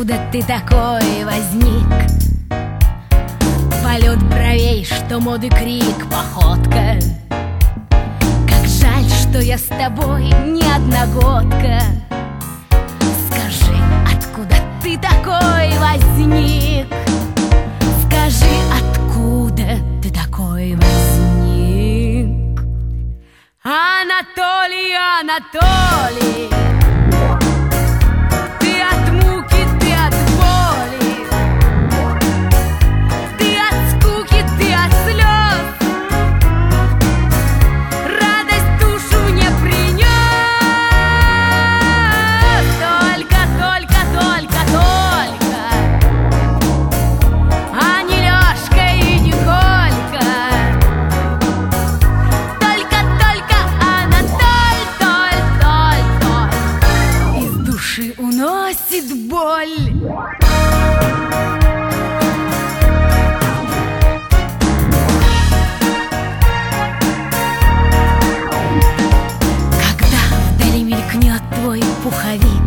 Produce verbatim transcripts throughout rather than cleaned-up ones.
Откуда ты такой возник? Полет бровей, что моды крик, походка. Как жаль, что я с тобой не одногодка. Скажи, откуда ты такой возник? Скажи, откуда ты такой возник? Анатолий, Анатолий, ты от муки, ты от боли, ты от скуки, ты от слез, радость душу мне принес. Только, только, только, только, а не Лёшка и не Колька. Только, только Анатоль, толь, толь, толь из души уносит боль. Когда вдали мелькнет твой пуховик,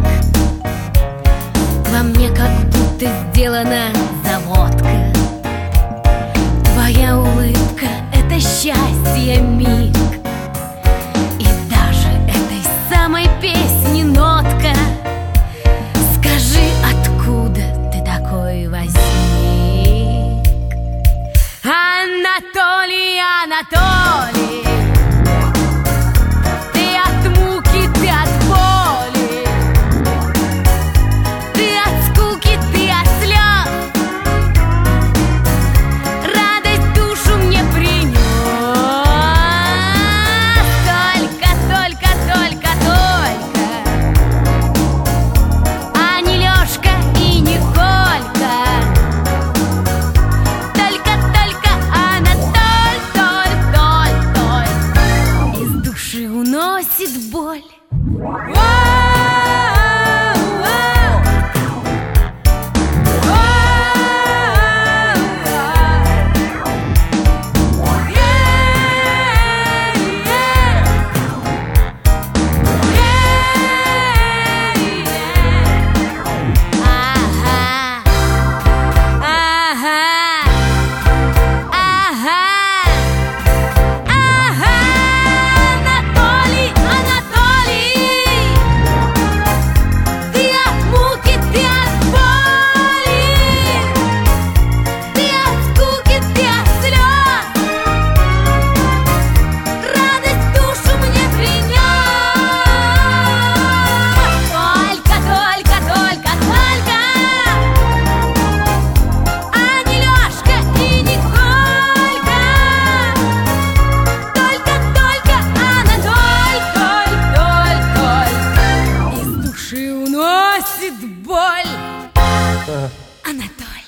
во мне как будто сделана заводка. Твоя улыбка — это счастье миг, и даже этой самой песни нотка. Скажи, откуда ты такой возник? Анатолий, Анатолий, ты от муки, ты от боли, ты от скуки, ты от слез, радость душу мне принес. Только, только, только, только, а не Лёшка и не Колька. Только, только Анатоль, толь, толь, толь из души уносит боль. Боль, Анатолий.